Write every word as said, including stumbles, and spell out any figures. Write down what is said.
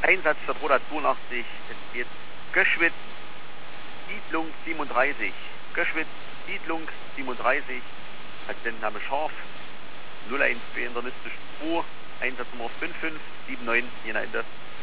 Einsatz für Roda zweiundachtzig, es geht Göschwitz, Siedlung siebenunddreißig. Göschwitz, Siedlung siebenunddreißig, Patientenname Scharf, null eins zwei in der Liste zwei, Einsatznummer fünf fünf sieben neun, Jena Ende.